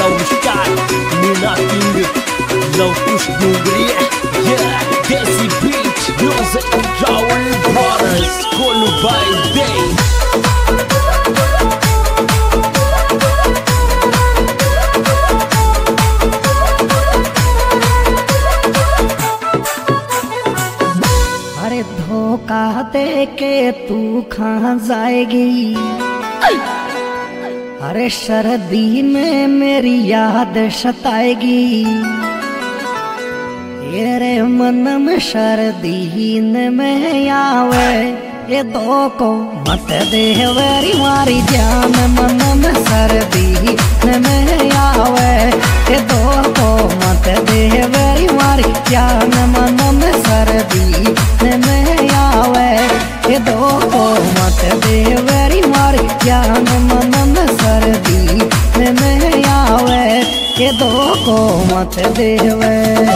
Laushkat, Nina King, Laukush Dugri, yeah, Desi Beach, Music, Raul Brothers, Kolu by Day. अरे धोखा दे के तू कहाँ जाएगी, अरे सर्दी में मेरी याद सताएगी, ये रे मन में सर्दी में आवे, ये दो को मत दे वेरी मारी जान, मन में सर्दी में आवे, ये दो को मत दे वेरी मारी जान, मन में सर्दी में आवे, ये दो को मत दे वेरी मारी जान, मन में सर्दी में आवे, ये दो को मत दे वे।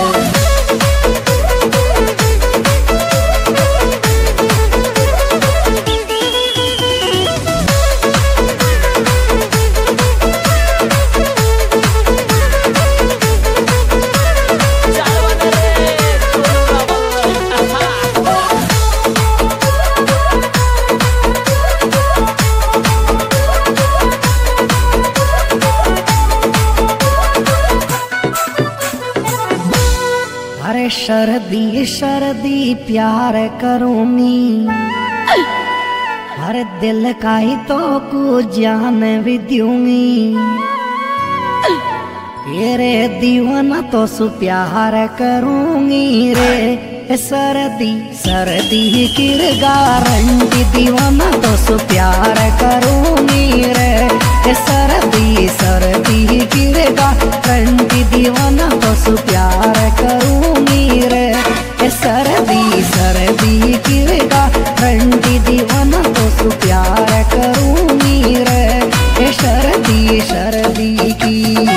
अरे सर्दी सर्दी प्यार करूंगी, अरे दिल का ही तो कुछ जान भी दूंगी, ये रे दीवाना तो सु प्यार करूंगी रे, सर्दी सर्दी की गारंटी, दीवाना तो सु प्यार करूंगी रे, सर्दी सर्दी की गारंटी, दीवाना तो सु प्यार करूंगी रे, सर्दी सर्दी की गारंटी, दीवाना तो सु प्यार करूंगी रे, सर्दी सर्दी की।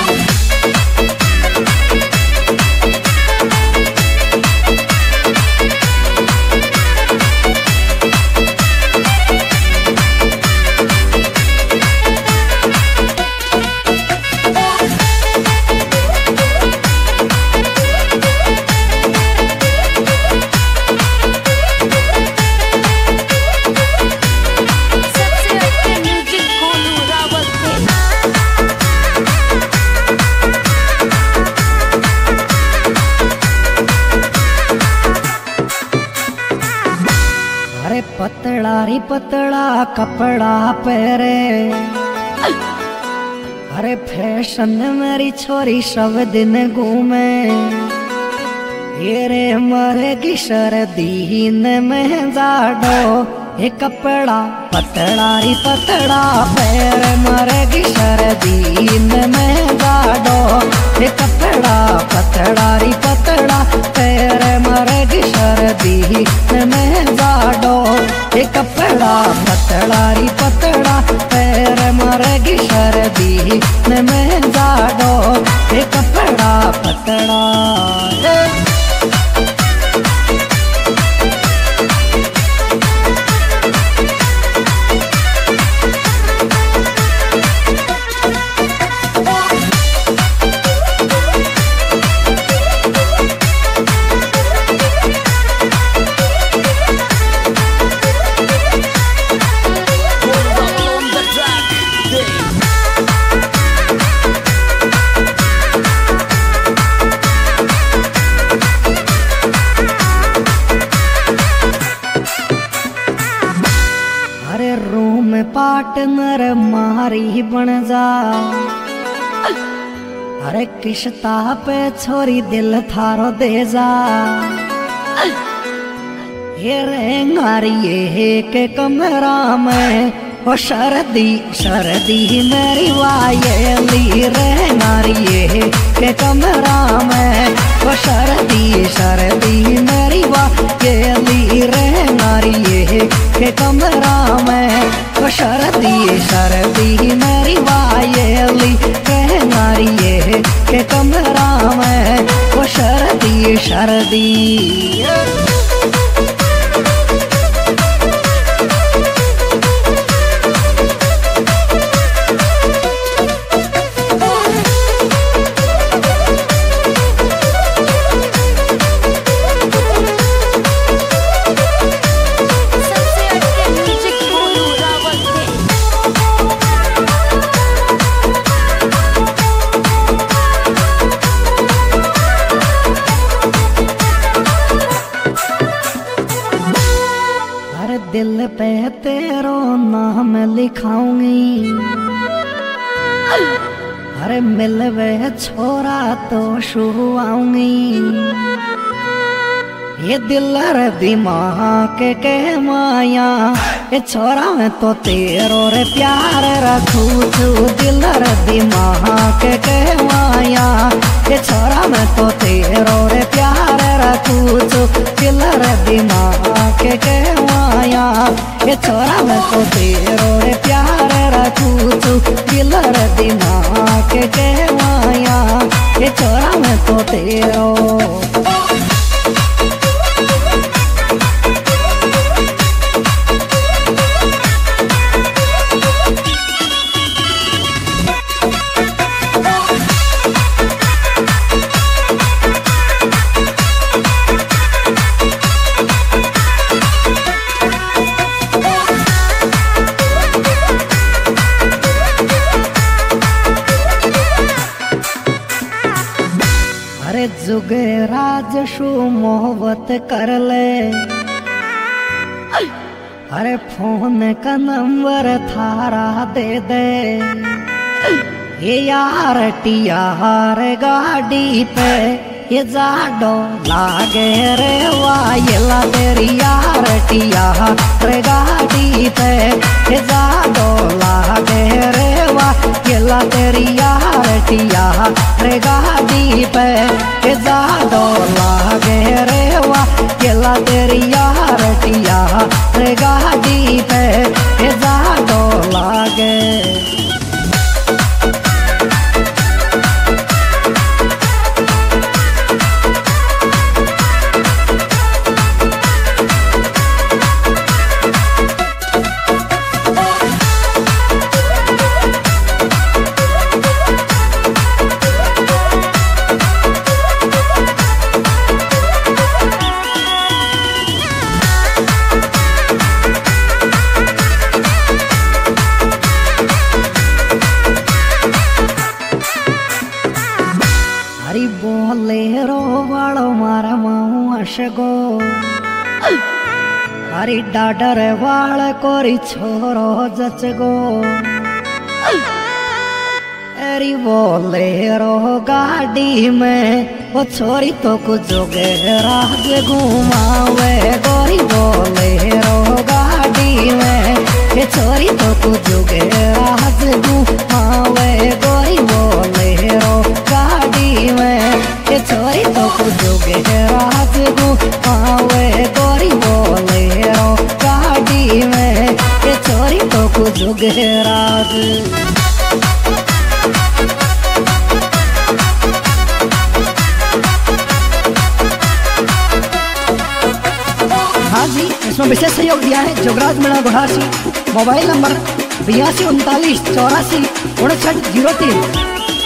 पतला री पतला कपड़ा पहरे, अरे फैशन मेरी छोरी सब दिन घूमे, ये रे मरेगी सर्दी में जाडो, ये कपड़ा पतला री पतला पहरे, मरेगी सर्दी में जाडो, ये कपड़ा पतला री पतला पहरे, मरेगी सर्दी में जाडो, ये कपड़ा पतला री पतला पैर, मरेगी सर्दी में जाडो, ये कपड़ा पतला। पार्टनर मारी बन जा, अरे किश्ता पे छोरी दिल थारो दे जा, ये रे नारी ये के कमरा में, ओ सर्दी सर्दी मेरी वायली रे, नारी ये के कमरा में, ओ सर्दी सर्दी मेरी वायली रे, नारी ये के कमरा में, ओ सर्दी सर्दी मेरी वायली रे, नारी ये के कमरा में, ओ सर्दी सर्दी। पे तेरो नाम लिखाऊंगी। अरे मिलवे छोरा तो शुआऊंगी। ये दिल रे दिमाग के माया, ये छोरा में तो तेरो रे प्यार रखू छू। दिल रे दिमाग के माया, ये छोरा में तो तेरो रे प्यार रखू छू। दिल रे दिमाग के माया, ये छोरा में तो तेरो रे प्यार रखू छू। दिल रे दिमाग के माया, ये छोरा में तो तेरो। अरे जुगे राज शू मोहब्बत कर ले। अरे फोन का नंबर थारा दे दे। ये यार टियार गाड़ी पे ये जाडो लागे रे वायला तेरी यार टियार गाड़ी पे ये जाडो लागे रे वायला तेरी यार टियार गाड़ी पे ये जाडो लागे रे वायला तेरी यार टियार गाड़ी पे ये जाडो लागे। बोलेरो वालो मारा माऊ अशगो। हरी डाडर वाल कोरी छोरो जचगो। अरे बोलेरो गाड़ी में वो छोरी तो कुछ जोगे राज घुमावे गोरी। बोलेरो गाड़ी में ये छोरी तो कुछ जोगे राज घुमावे गोरी। बोलेरो गाड़ी में ये छोरी तो कुछ जोगे राज घुमावे गोरी। बोलेरो गाड़ी में ये छोरी तो कुछ जोगे राज। हाँ जी, इसमें विशेष सहयोग दिया है जोगराज मीणा गुढ़ासी। Mobile number 82 39 84 59 03।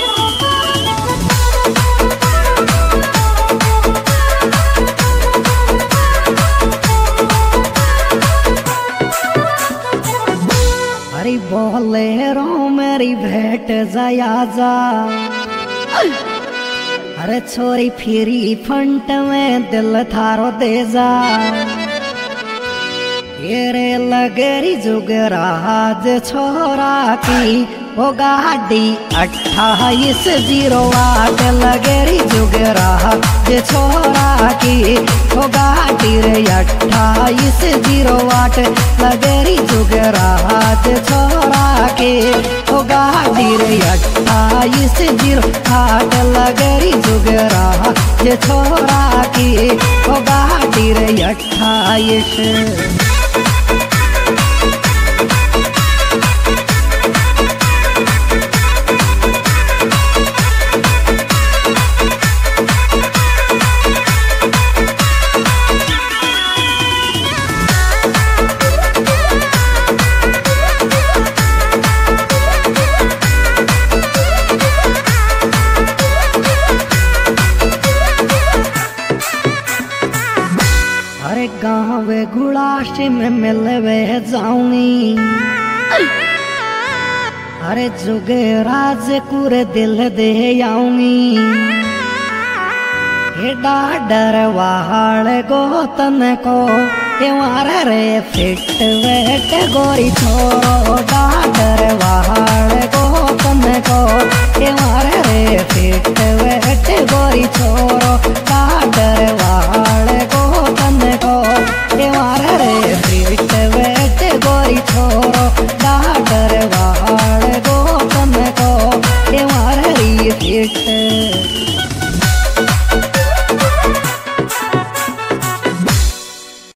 अरे बोलेरो मेरी भेंट जाया जा। अरे छोरी फिरी फंट में दिल थारो दे जा। ये रे लगेरी जुगराज छोरा की वो गाड़ी 2808। लगेरी जुगराज छोरा की वो गाड़ी रे 2808। लगेरी जुगराज छोरा की वो गाड़ी रे 2808। लगेरी जुगराज छोरा की वो गाड़ी रे 28। गाँव गुड़ाशी में मिलवे जाऊंगी। अरे जुगे राज कुरे दिल दे आऊंगी। हे डाडर वाल गोतन को मारा रे फिट वेट गोरी छोरो डागर वाड़ को तन को मारा रे फिट वेट गोरी छोरो डागर वाड़ को तन को मारा रे फिट वेट गोरी छोरो